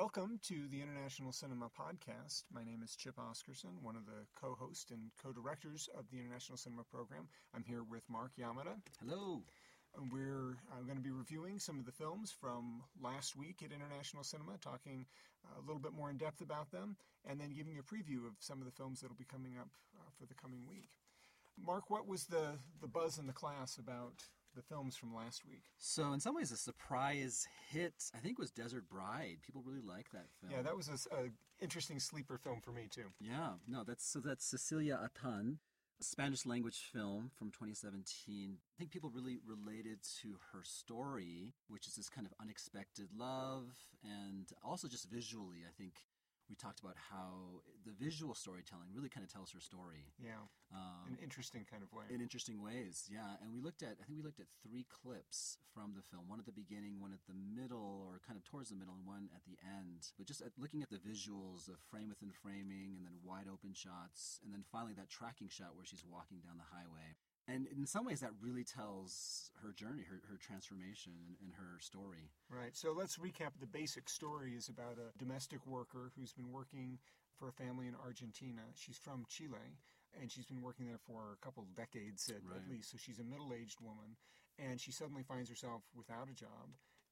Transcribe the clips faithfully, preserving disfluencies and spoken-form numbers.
Welcome to the International Cinema Podcast. My name is Chip Oscarson, one of the co-hosts and co-directors of the International Cinema Program. I'm here with Mark Yamada. Hello. And we're uh, going to be reviewing some of the films from last week at International Cinema, talking uh, a little bit more in depth about them, and then giving you a preview of some of the films that will be coming up uh, for the coming week. Mark, what was the, the buzz in the class about the films from last week? So in some ways, a surprise hit, I think, was Desert Bride. People really like that film. Yeah, that was an interesting sleeper film for me, too. Yeah, no, that's so that's Cecilia Atan, a Spanish language film from twenty seventeen. I think people really related to her story, which is this kind of unexpected love, and also just visually, I think we talked about how the visual storytelling really kind of tells her story. Yeah, um, in an interesting kind of way. In interesting ways, yeah. And we looked at, I think we looked at three clips from the film, one at the beginning, one at the middle, or kind of towards the middle, and one at the end. But just at, looking at the visuals of frame within framing, and then wide open shots, and then finally that tracking shot where she's walking down the highway. And in some ways, that really tells her journey, her, her transformation, and, and her story. Right. So let's recap. The basic story is about a domestic worker who's been working for a family in Argentina. She's from Chile, and she's been working there for a couple of decades at, right. at least. So she's a middle-aged woman, and she suddenly finds herself without a job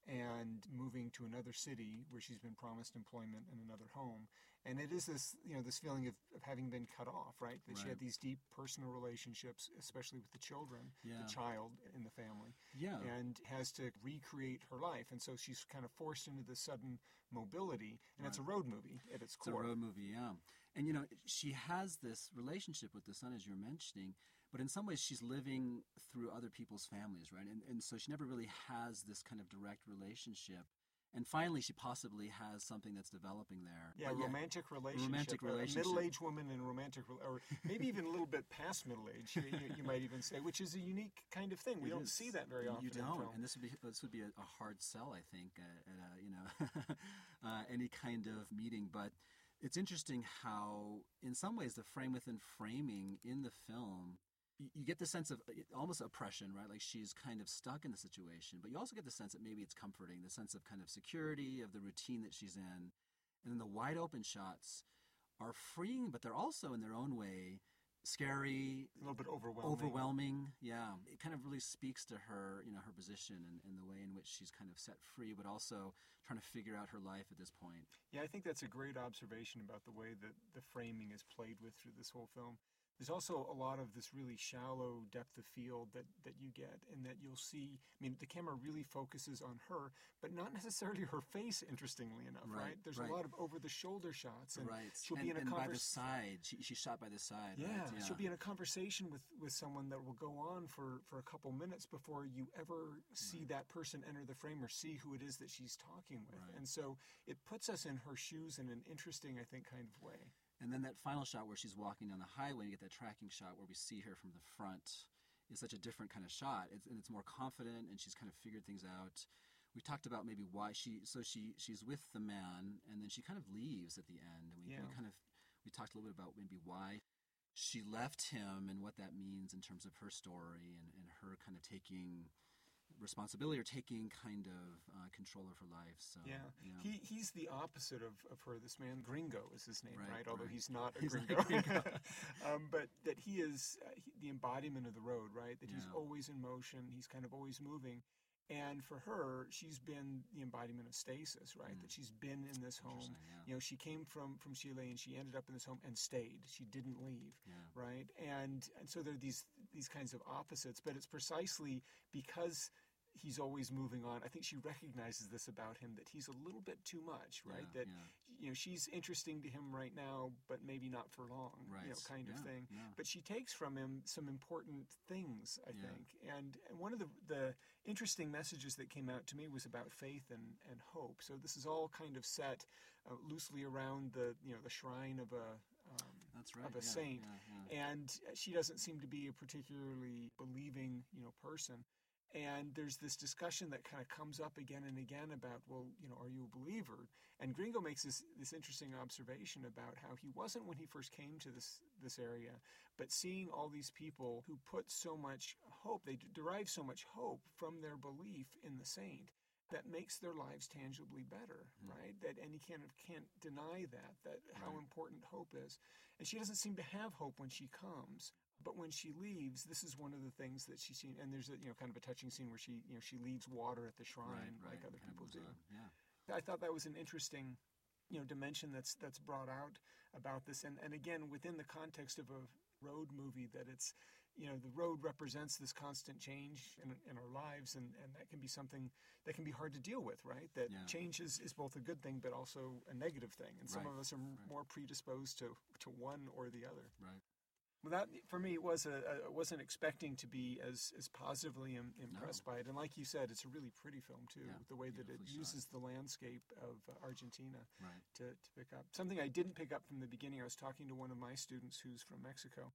and moving to another city where she's been promised employment and another home. And it is this, you know, this feeling of, of having been cut off, right? That right. she had these deep personal relationships, especially with the children, yeah. the child in the family, yeah. and has to recreate her life. And so she's kind of forced into this sudden mobility, and right. it's a road movie at its core. It's a road movie, yeah. And, you know, she has this relationship with the son, as you're mentioning, but in some ways she's living through other people's families, right? And and so she never really has this kind of direct relationship. And finally, she possibly has something that's developing there. Yeah, but romantic yeah, relationship. Romantic relationship. A middle-aged woman in a romantic, or maybe even a little bit past middle age, you, you might even say, which is a unique kind of thing. We it don't is. see that very often. You don't, in film. and this would be this would be a, a hard sell, I think, uh, at a, you know, uh, any kind of meeting. But it's interesting how, in some ways, the frame within framing in the film, you get the sense of almost oppression, right? Like she's kind of stuck in the situation, but you also get the sense that maybe it's comforting, the sense of kind of security, of the routine that she's in. And then the wide open shots are freeing, but they're also in their own way scary, a little bit overwhelming. Overwhelming, yeah. It kind of really speaks to her, you know, her position and, and the way in which she's kind of set free, but also trying to figure out her life at this point. Yeah, I think that's a great observation about the way that the framing is played with through this whole film. There's also a lot of this really shallow depth of field that, that you get, and that you'll see. I mean, the camera really focuses on her, but not necessarily her face, interestingly enough, right? right? There's right. a lot of over-the-shoulder shots. And right. she'll and, be in a and convers- by the side. She, she's shot by the side. Yeah, right? yeah, she'll be in a conversation with, with someone that will go on for, for a couple minutes before you ever see right. that person enter the frame or see who it is that she's talking with. Right. And so it puts us in her shoes in an interesting, I think, kind of way. And then that final shot where she's walking down the highway, and you get that tracking shot where we see her from the front, is such a different kind of shot. It's, and it's more confident, and she's kind of figured things out. We talked about maybe why she, so she she's with the man, and then she kind of leaves at the end. And we, yeah. we kind of, we talked a little bit about maybe why she left him and what that means in terms of her story and, and her kind of taking responsibility or taking kind of uh, control of her life. So yeah, yeah. he he's the opposite of, of her. This man, Gringo, is his name, right? Right, Although right. he's not a He's gringo, not a gringo. um, but that he is uh, he, the embodiment of the road, right? That he's Yeah. always in motion. He's kind of always moving. And for her, she's been the embodiment of stasis, right? Mm. That she's been in this home. Yeah. You know, she came from, from Chile and she ended up in this home and stayed. She didn't leave, yeah. right? And and so there are these these kinds of opposites, but it's precisely because he's always moving on. I think she recognizes this about him, that he's a little bit too much, right? Yeah, that yeah. you know, she's interesting to him right now, but maybe not for long, right. you know, kind of yeah, thing. Yeah. But she takes from him some important things, I Yeah. think. And, and one of the the interesting messages that came out to me was about faith and, and hope. So this is all kind of set uh, loosely around the, you know, the shrine of a Um, That's right. of a yeah, saint, yeah, yeah. and she doesn't seem to be a particularly believing, you know, person. And there's this discussion that kind of comes up again and again about, well, you know, are you a believer? And Gringo makes this this interesting observation about how he wasn't when he first came to this this area, but seeing all these people who put so much hope, they derive so much hope from their belief in the saint. that makes their lives tangibly better, Mm. right? That and you kind of can't deny that, that how Right. important hope is. And she doesn't seem to have hope when she comes. But when she leaves, this is one of the things that she's seen. And there's a you know kind of a touching scene where she you know she leaves water at the shrine Right, like right. other Kind of people moves do. on. Yeah. I thought that was an interesting you know dimension that's that's brought out about this. And and again within the context of a road movie, that it's you know the road represents this constant change in, in our lives, and, and that can be something that can be hard to deal with, right? That Yeah. change is, is both a good thing but also a negative thing, and some Right, of us are m- right. more predisposed to, to one or the other. Right. Well, that for me was a, a I wasn't expecting to be as as positively im- impressed by it, and like you said, it's a really pretty film too. Yeah, The way that it beautifully shot. uses the landscape of uh, Argentina Right. to, to pick up something I didn't pick up from the beginning. I was talking to one of my students who's from Mexico,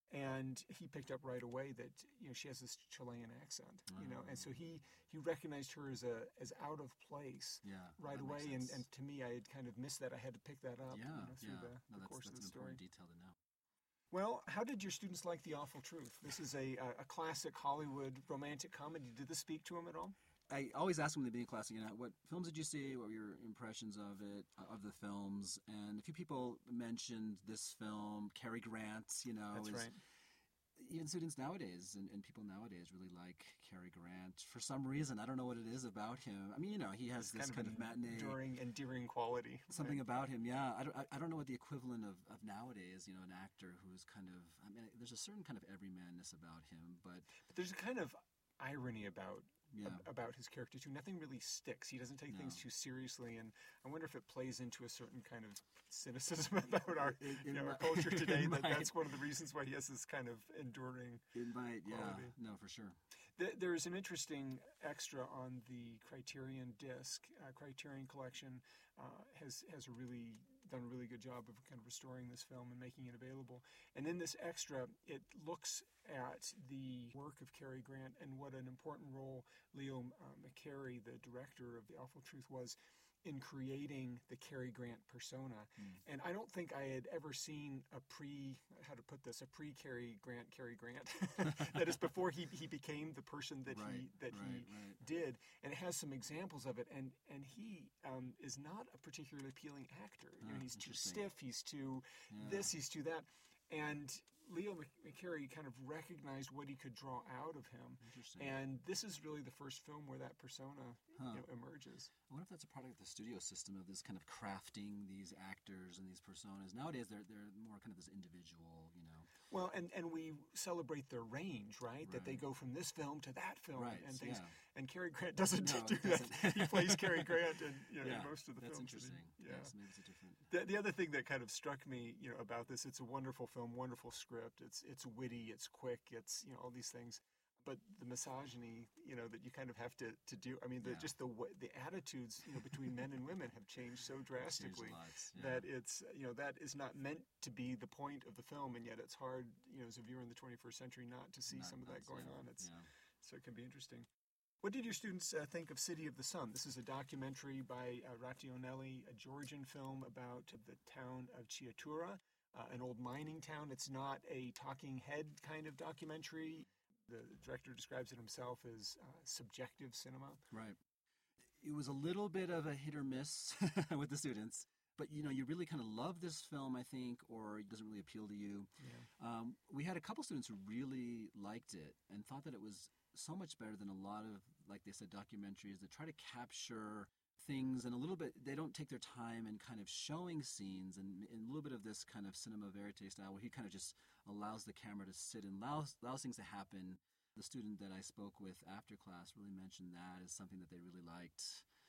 and he picked up right away that you know she has this Chilean accent, you know, and so he he recognized her as a as out of place Yeah. right that makes away, and, sense. and to me, I had kind of missed that. I had to pick that up, yeah, you know, through yeah. the, No, the that's course that's of the an story. important detail to know. Well, how did your students like The Awful Truth? This is a, a, a classic Hollywood romantic comedy. Did this speak to them at all? I always ask them at the beginning of class, you know, what films did you see? What were your impressions of it, of the films? And a few people mentioned this film, Cary Grant, you know. That's is, right. Even students nowadays and, and people nowadays really like Cary Grant for some reason. I don't know what it is about him. I mean, you know, he has It's this kind of, an matinee. enduring, endearing quality. Something right? about him, yeah. I don't, I, I don't know what the equivalent of, of nowadays, you know, an actor who's kind of, I mean, there's a certain kind of everymanness about him, but But there's a kind of irony about yeah. ab- about his character too. Nothing really sticks. He doesn't take things No. too seriously, and I wonder if it plays into a certain kind of cynicism about our, It- it you know, our might- culture today. it That might. that's one of the reasons why he has this kind of enduring. It might, yeah. quality. No, for sure. Th- There's an interesting extra on the Criterion disc. Uh, Criterion Collection uh, has has a really done a really good job of kind of restoring this film and making it available. And in this extra, it looks at the work of Cary Grant and what an important role Leo uh, McCarey, the director of The Awful Truth, was in creating the Cary Grant persona. Mm. And I don't think I had ever seen a pre, how to put this, a pre-Cary Grant, Cary Grant. That is before he, he became the person that right, he that right, he right. did. And it has some examples of it. And and he um, is not a particularly appealing actor. You know, Ah, he's too interesting. stiff. He's too Yeah. this. He's too that. And Leo Mc- McCarey kind of recognized what he could draw out of him. Interesting. And this is really the first film where that persona Huh. you know, emerges. I wonder if that's a product of the studio system of this kind of crafting these actors and these personas. Nowadays, they're they're more kind of this individual, you know. Well, and, and we celebrate their range, right? That they Right. go from this film to that film Right, and things. yeah. And Cary Grant doesn't No, do it that. doesn't. He plays Cary Grant in, you know, Yeah, in most of the that's films. that he- interesting. yeah. Yes, maybe it's a different. The, the other thing that kind of struck me, you know, about this, it's a wonderful film, wonderful script. It's it's witty, it's quick, it's you know all these things, but the misogyny, you know, that you kind of have to, to do. I mean, the, Yeah. just the wa- the attitudes, you know, between men and women have changed so Changed drastically a lot. Yeah. that it's you know that is not meant to be the point of the film, and yet it's hard, you know, as a viewer in the twenty-first century, not to see Not- some of that that's- going yeah, on. It's yeah. so it can be interesting. What did your students uh, think of City of the Sun? This is a documentary by uh, Rattionelli, a Georgian film about the town of Chiatura, uh, an old mining town. It's not a talking head kind of documentary. The director describes it himself as uh, subjective cinema. Right. It was a little bit of a hit or miss with the students, but you know, you really kind of love this film, I think, or it doesn't really appeal to you. Yeah. Um, we had a couple students who really liked it and thought that it was so much better than a lot of, like they said, documentaries that try to capture things and a little bit, they don't take their time in kind of showing scenes and, and a little bit of this kind of cinema verite style where he kind of just allows the camera to sit and allows, allows things to happen. The student that I spoke with after class really mentioned that as something that they really liked.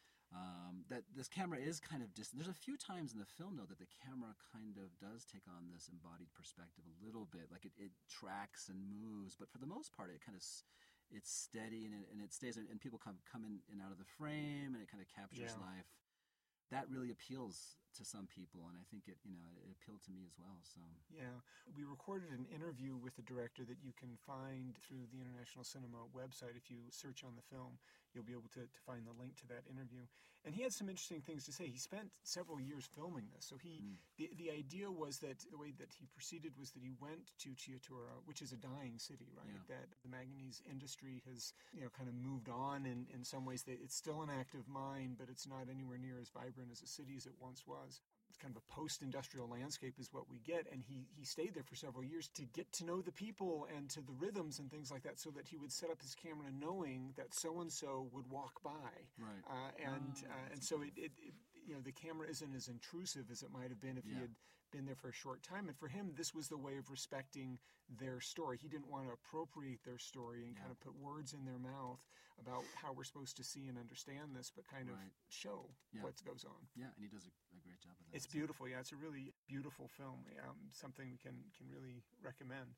Um, that this camera is kind of distant. There's a few times in the film, though, that the camera kind of does take on this embodied perspective a little bit. Like it, it tracks and moves, but for the most part, it kind of s- it's steady and it, and it stays. And people come come in and out of the frame, and it kind of captures Yeah. life. That really appeals to some people, and I think it you know it appealed to me as well. So Yeah, we recorded an interview with the director that you can find through the International Cinema website. If you search on the film, you'll be able to, to find the link to that interview. And he had some interesting things to say. He spent several years filming this. So he, mm. the, the idea was that the way that he proceeded was that he went to Chiatura, which is a dying city, right? Yeah. That the manganese industry has, you know, kind of moved on in, in some ways. That it's still an active mine, but it's not anywhere near as vibrant as a city as it once was. It's kind of a post-industrial landscape is what we get, and he, he stayed there for several years to get to know the people and to the rhythms and things like that, so that he would set up his camera knowing that so-and-so would walk by. Right. Uh, and oh, uh, and so it, it, it, you know, the camera isn't as intrusive as it might have been if yeah. he had been there for a short time. And for him, this was the way of respecting their story. He didn't want to appropriate their story and yeah. kind of put words in their mouth about how we're supposed to see and understand this, but kind of right. show yeah. what goes on. Yeah, and he does a, a great job of that. It's beautiful. Yeah, it's a really beautiful film. Um, something we can, can really recommend.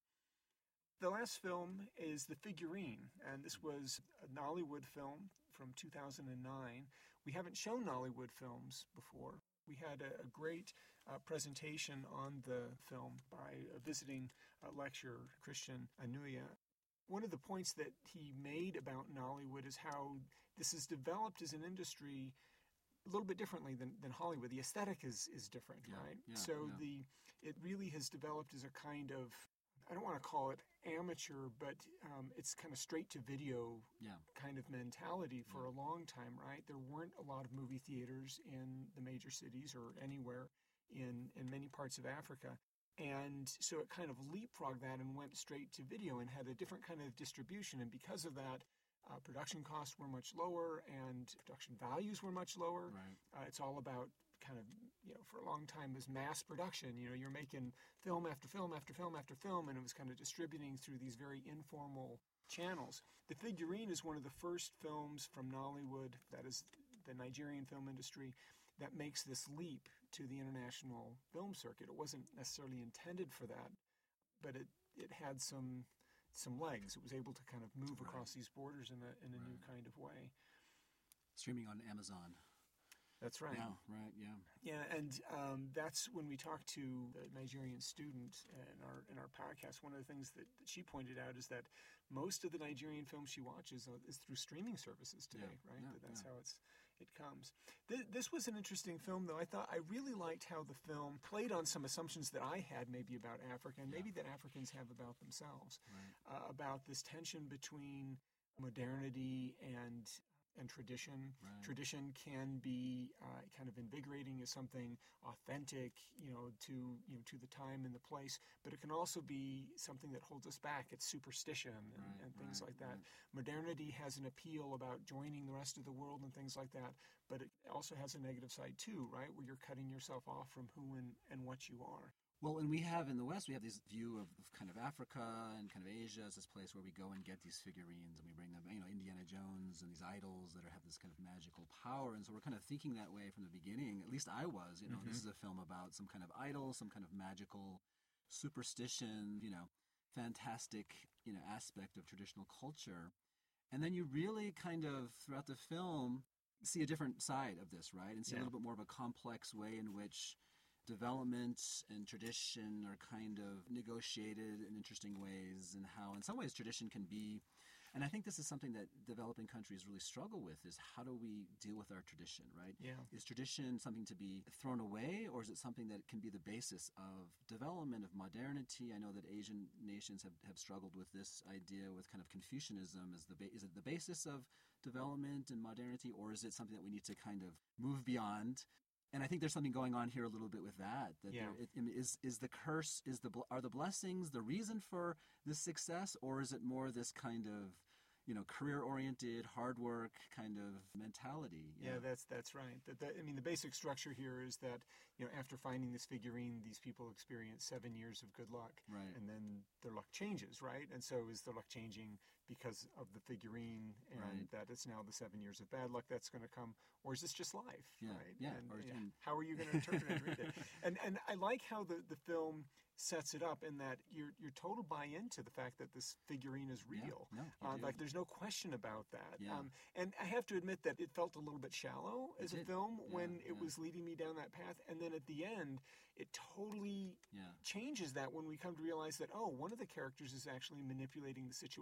The last film is The Figurine, and this was a Nollywood film from two thousand nine. We haven't shown Nollywood films before. We had a, a great uh, presentation on the film by a visiting uh, lecturer, Christian Anuya. One of the points that he made about Nollywood is how this is developed as an industry a little bit differently than, than Hollywood. The aesthetic is, is different, yeah, right? Yeah, so yeah. the it really has developed as a kind of, I don't want to call it amateur, but um, it's kind of straight to video yeah. kind of mentality for yeah. a long time, right? There weren't a lot of movie theaters in the major cities or anywhere in, in many parts of Africa. And so it kind of leapfrogged that and went straight to video and had a different kind of distribution. And because of that, uh, production costs were much lower and production values were much lower. Right. Uh, it's all about kind of, you know, for a long time was mass production. You know, you're making film after film after film after film, and it was kind of distributing through these very informal channels. The Figurine is one of the first films from Nollywood, that is the Nigerian film industry, that makes this leap to the international film circuit. It wasn't necessarily intended for that, but it, it had some some legs. It was able to kind of move right. across these borders in a in a right. new kind of way. Streaming on Amazon. That's right. Yeah, right, yeah. Yeah, and um, that's when we talked to the Nigerian student in our in our podcast. One of the things that, that she pointed out is that most of the Nigerian films she watches uh, is through streaming services today, yeah, right? yeah, that that's yeah. how it's it comes. Th- this was an interesting film, though. I thought I really liked how the film played on some assumptions that I had maybe about Africa, and yeah. maybe that Africans have about themselves, right. uh, about this tension between modernity and and tradition. Right. Tradition can be uh, kind of invigorating as something authentic, you know, to you know to the time and the place. But it can also be something that holds us back. It's superstition and, right, and things right, like that. Right. Modernity has an appeal about joining the rest of the world and things like that. But it also has a negative side too, right? Where you're cutting yourself off from who and, and what you are. Well, and we have in the West, we have this view of, of kind of Africa and kind of Asia as this place where we go and get these figurines and we bring them, you know, Indiana Jones and these idols that are, have this kind of magical power. And so we're kind of thinking that way from the beginning. At least I was, you know, mm-hmm. this is a film about some kind of idol, some kind of magical superstition, you know, fantastic, you know, aspect of traditional culture. And then you really kind of, throughout the film, see a different side of this, right? And see yeah. a little bit more of a complex way in which development and tradition are kind of negotiated in interesting ways, and how in some ways tradition can be, and I think this is something that developing countries really struggle with, is how do we deal with our tradition, right? Yeah. Is tradition something to be thrown away, or is it something that can be the basis of development, of modernity? I know that Asian nations have, have struggled with this idea with kind of Confucianism. Is, the ba- is it the basis of development and modernity, or is it something that we need to kind of move beyond? And I think there's something going on here a little bit with that. That yeah. there, it, I mean, is is the curse, is the are the blessings the reason for this success, or is it more this kind of, you know, career-oriented, hard work kind of mentality? Yeah, yeah that's that's right. The, the, I mean, the basic structure here is that, you know, after finding this figurine, these people experience seven years of good luck, right? And then their luck changes, right? And so is their luck changing because of the figurine, and right. that it's now the seven years of bad luck that's going to come, or is this just life, yeah. right? Yeah. And, or, yeah. and, how are you going to interpret and read it? And and I like how the, the film sets it up in that you're you're total buy into the fact that this figurine is real. Yeah, no, uh, like there's no question about that. Yeah. Um, and I have to admit that it felt a little bit shallow as it a did. film yeah, when it yeah. was leading me down that path. And then at the end, it totally yeah. changes that when we come to realize that, oh, one of the characters is actually manipulating the situation to make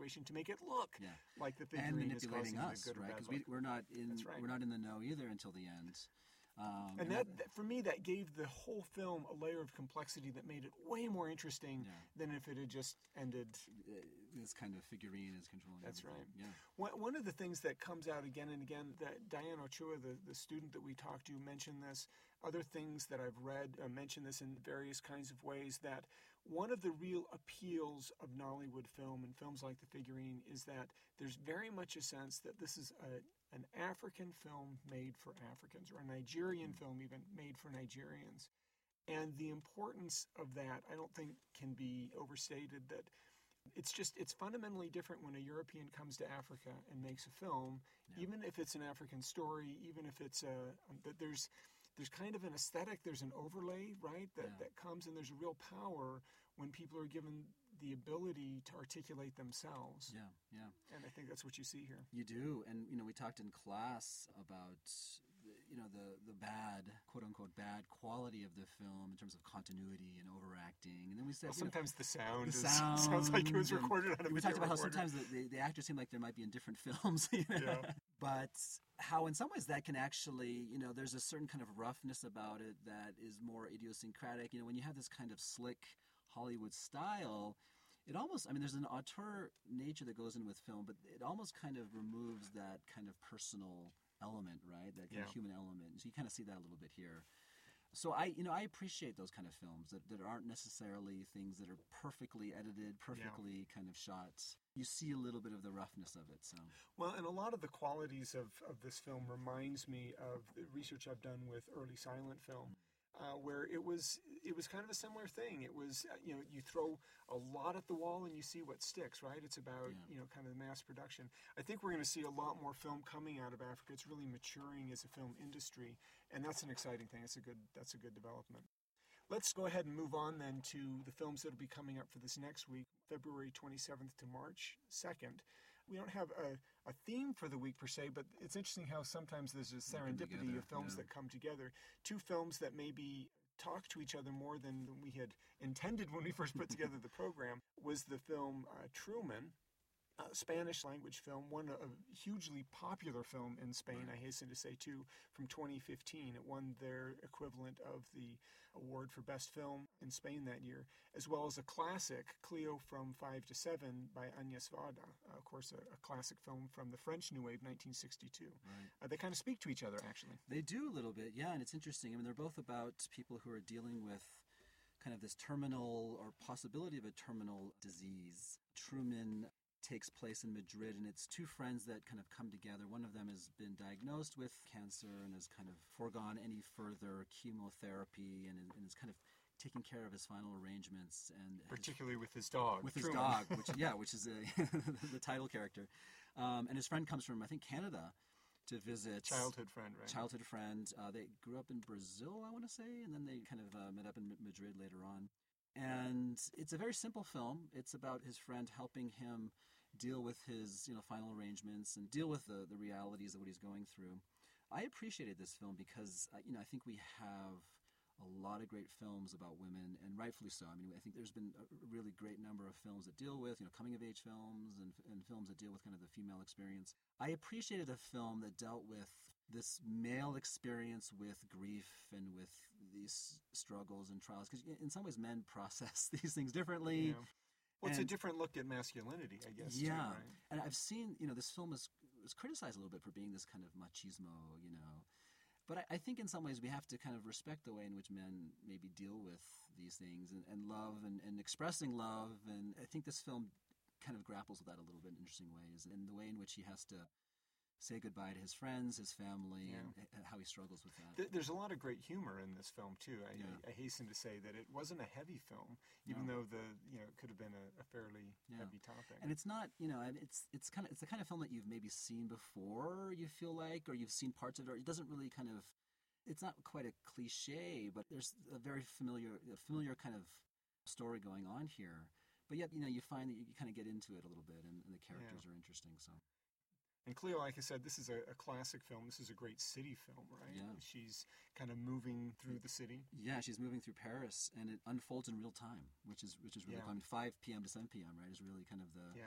make it look Yeah. like the And figurine is manipulating causing us, the good or right? bad Because we, look. we're not in That's right. we're not in the know either until the end. Um, And that, that, for me, that gave the whole film a layer of complexity that made it way more interesting Yeah. than if it had just ended. uh, this kind of figurine is controlling. That's everything. right. Yeah. One, one of the things that comes out again and again, that Diane Ochoa, the, the student that we talked to, mentioned this. Other things that I've read uh, mention this in various kinds of ways, that one of the real appeals of Nollywood film and films like The Figurine is that there's very much a sense that this is a, an African film made for Africans, or a Nigerian Mm. film even made for Nigerians. And the importance of that, I don't think, can be overstated, that it's just, it's fundamentally different when a European comes to Africa and makes a film, Yeah. even if it's an African story, even if it's a, that there's, there's kind of an aesthetic, there's an overlay, right, that, Yeah. that comes, and there's a real power when people are given the ability to articulate themselves. Yeah. Yeah. And I think that's what you see here. You do, and you know, we talked in class about the, you know the the bad, quote unquote, bad quality of the film in terms of continuity and overacting, and then we said Well, you know, sometimes the sound, the is, sound sounds like it was and recorded on a we video talked about how recorder. sometimes the, the, the actors seem like they might be in different films, you know? Yeah. But how in some ways that can actually, you know, there's a certain kind of roughness about it that is more idiosyncratic. You know, when you have this kind of slick Hollywood style, it almost, I mean, there's an auteur nature that goes in with film, but it almost kind of removes that kind of personal element, right? That kind Yeah. of human element. So you kind of see that a little bit here. So I, you know, I appreciate those kind of films that, that aren't necessarily things that are perfectly edited, perfectly kind of shot. You see a little bit of the roughness of it. So Well, and a lot of the qualities of, of this film reminds me of the research I've done with early silent film, uh, where it was it was kind of a similar thing. It was, uh, you know, you throw a lot at the wall and you see what sticks, right? It's about, Yeah. you know, kind of mass production. I think we're going to see a lot more film coming out of Africa. It's really maturing as a film industry, and that's an exciting thing. It's a good that's a good development. Let's go ahead and move on then to the films that will be coming up for this next week, February twenty-seventh to March second. We don't have a, a theme for the week per se, but it's interesting how sometimes there's a They come serendipity together, of films yeah. that come together. Two films that maybe talk to each other more than we had intended when we first put together the program was the film uh, Truman, a Spanish language film, one a, a hugely popular film in Spain, Right. I hasten to say too, from twenty fifteen. It won their equivalent of the award for best film in Spain that year, as well as a classic, Cleo from five to seven by Agnes Varda, uh, of course a, a classic film from the French New Wave, nineteen sixty-two. right. Uh, they kind of speak to each other, actually. They do a little bit, yeah, and it's interesting. I mean, they're both about people who are dealing with kind of this terminal or possibility of a terminal disease. Truman takes place in Madrid, and it's two friends that kind of come together. One of them has been diagnosed with cancer and has kind of foregone any further chemotherapy and, and is kind of taking care of his final arrangements and his Particularly with his dog. with his Truman. dog, which yeah, which is a, the title character, um, and his friend comes from I think Canada to visit. Childhood friend, right? Childhood friend. Uh, they grew up in Brazil, I want to say, and then they kind of uh, met up in M- Madrid later on. And it's a very simple film. It's about his friend helping him deal with his you know final arrangements and deal with the the realities of what he's going through. I appreciated this film because uh, you know I think we have a lot of great films about women, and rightfully so. I mean, I think there's been a really great number of films that deal with, you know, coming-of-age films and, and films that deal with kind of the female experience. I appreciated a film that dealt with this male experience with grief and with these struggles and trials, because in some ways men process these things differently. Yeah. Well, it's a And- different look at masculinity, I guess. Yeah, Too, right? and I've seen, you know, this film is was criticized a little bit for being this kind of machismo, you know. But I, I think in some ways we have to kind of respect the way in which men maybe deal with these things and, and love and, and expressing love. And I think this film kind of grapples with that a little bit in interesting ways, and the way in which he has to say goodbye to his friends, his family, Yeah. and h- how he struggles with that. Th- There's a lot of great humor in this film too. I, Yeah. I, I hasten to say that it wasn't a heavy film, even No. though the you know it could have been a, a fairly Yeah. heavy topic. And it's not, you know, and it's it's kind of it's the kind of film that you've maybe seen before. You feel like, or you've seen parts of it. Or it doesn't really kind of, it's not quite a cliche, but there's a very familiar, a familiar kind of story going on here. But yet, you know, you find that you kind of get into it a little bit, and, and the characters are interesting. So And Cleo, like I said, this is a, a classic film. This is a great city film, right? Yeah. She's kind of moving through the city. yeah, she's moving through Paris, and it unfolds in real time, which is which is really Yeah. cool. I mean, five p.m. to seven p.m. right is really kind of the Yeah.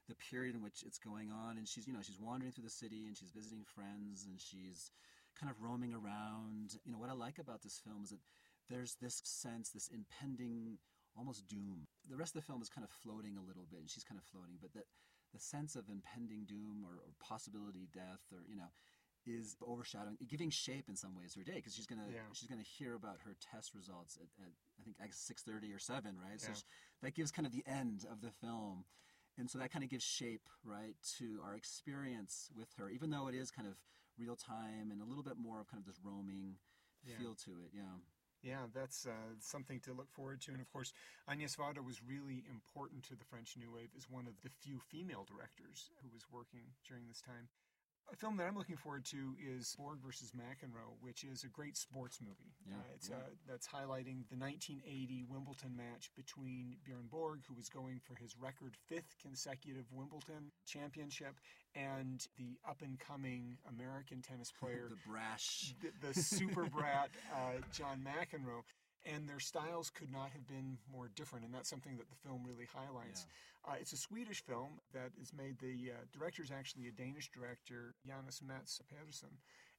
the period in which it's going on. And she's, you know, she's wandering through the city and she's visiting friends and she's kind of roaming around. You know, what I like about this film is that there's this sense, this impending almost doom. The rest of the film is kind of floating a little bit, and she's kind of floating, but that the sense of impending doom or, or possibility death, or you know, is overshadowing, giving shape in some ways to her day, because she's gonna Yeah. she's gonna hear about her test results at, at I think six thirty or seven, right? So Yeah. she, that gives kind of the end of the film, and so that kind of gives shape, right, to our experience with her, even though it is kind of real time and a little bit more of kind of this roaming Yeah. feel to it. Yeah. Yeah, that's uh, something to look forward to. And of course, Agnès Varda was really important to the French New Wave as one of the few female directors who was working during this time. A film that I'm looking forward to is Borg versus McEnroe, which is a great sports movie. Yeah, uh, it's yeah. uh, that's highlighting the nineteen eighty Wimbledon match between Bjorn Borg, who was going for his record fifth consecutive Wimbledon championship, and the up-and-coming American tennis player, The brash. the, the super brat uh, John McEnroe. And their styles could not have been more different, and that's something that the film really highlights. Uh, it's a Swedish film that is made, the uh, director is actually a Danish director, Jonas Mats Pedersen,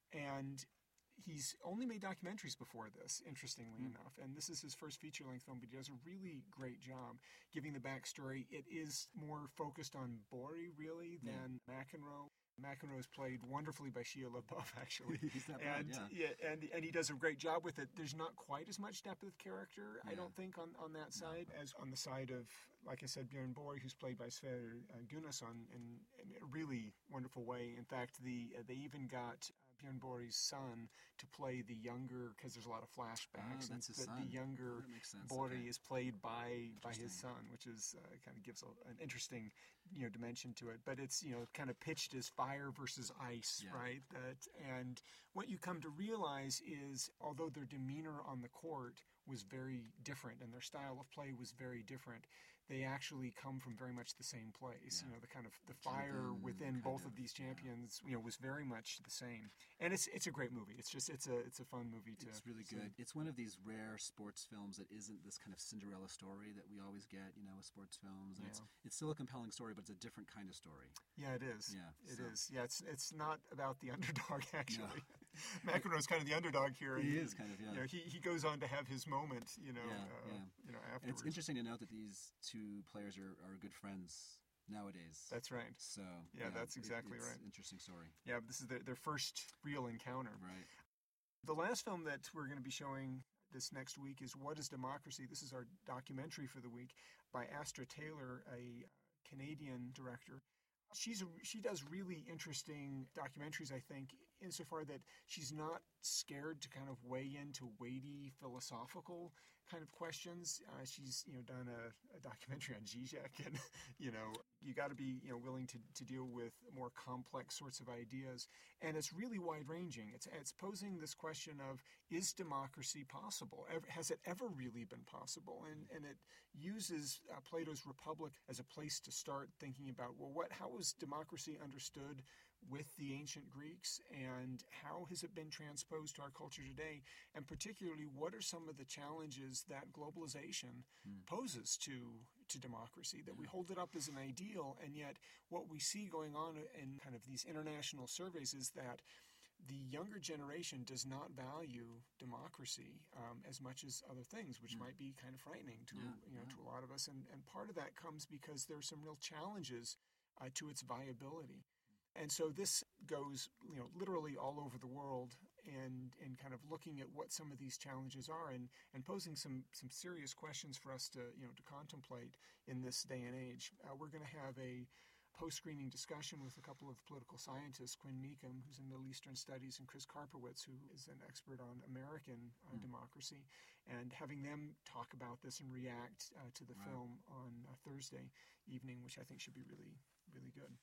and he's only made documentaries before this, interestingly Mm. enough, and this is his first feature-length film, but he does a really great job giving the backstory. It is more focused on Bori, really, Yeah. than McEnroe. McEnroe is played wonderfully by Shia LaBeouf, actually. He's not bad, and yeah. yeah, and and he does a great job with it. There's not quite as much depth of character, I Yeah. don't think, on, on that side as on the side of, like I said, Bjorn Borg, who's played by Sverre uh, Gunnarsson in, in a really wonderful way. In fact, the uh, they even got uh, Bjorn Borg's son to play the younger, because there's a lot of flashbacks. Oh, that's and his the, son. the younger That makes sense. Borg Okay. is played by by his Interesting. son, which is uh, kind of gives a, an interesting, you know, dimension to it. But it's, you know, kind of pitched as fire versus ice, Yeah. right? That and what you come to realize is, although their demeanor on the court was very different and their style of play was very different, they actually come from very much the same place. Yeah. You know, the kind of the fire Jumping within kind both of of, these yeah. champions, you know, was very much the same. And it's it's a great movie. It's just it's a it's a fun movie to. It's really see. good. It's one of these rare sports films that isn't this kind of Cinderella story that we always get, you know, with sports films. And it's Yeah. it's still a compelling story, but it's a different kind of story. Yeah, it is. Yeah, it so- is. Yeah, it's it's not about the underdog actually. McEnroe's kind of the underdog here. and He is kind of, yeah. You know, he he goes on to have his moment. You know. Yeah, uh, yeah. You know, And afterwards. it's interesting to note that these two players are, are good friends nowadays. That's right. so Yeah, that's it- exactly it's right. an interesting story. Yeah, this is their, their first real encounter. Right. The last film that we're going to be showing this next week is What is Democracy? This is our documentary for the week by Astra Taylor, a Canadian director. She's a, she does really interesting documentaries, I think, insofar that she's not scared to kind of weigh into weighty philosophical kind of questions. Uh, she's you know done a, a documentary on Zizek, and you know you got to be you know willing to, to deal with more complex sorts of ideas, and it's really wide ranging. It's it's posing this question of, is democracy possible? Ever, has it ever really been possible? And and it uses uh, Plato's Republic as a place to start thinking about, well, what how was democracy understood with the ancient Greeks, and how has it been transposed to our culture today? And particularly, what are some of the challenges that globalization Hmm. poses to to democracy, that we hold it up as an ideal, and yet what we see going on in kind of these international surveys is that the younger generation does not value democracy um, as much as other things, which might be kind of frightening to Yeah, you know yeah. to a lot of us. And and part of that comes because there are some real challenges uh, to its viability. And so this goes, you know, literally all over the world, and and kind of looking at what some of these challenges are, and, and posing some some serious questions for us to you know to contemplate in this day and age. Uh, we're going to have a post-screening discussion with a couple of political scientists, Quinn Meekum, who's in Middle Eastern Studies, and Chris Karpowitz, who is an expert on American uh, Hmm. democracy, and having them talk about this and react uh, to the Wow. film on uh, Thursday evening, which I think should be really, really good.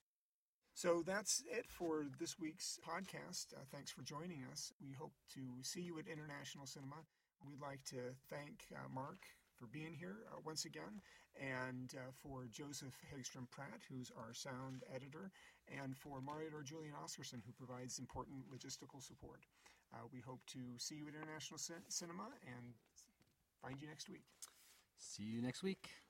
So that's it for this week's podcast. Uh, thanks for joining us. We hope to see you at International Cinema. We'd like to thank uh, Mark for being here uh, once again, and uh, for Joseph Hagstrom Pratt, who's our sound editor, and for Mariador Julian Oscarson, who provides important logistical support. Uh, we hope to see you at International Cin- Cinema and find you next week. See you next week.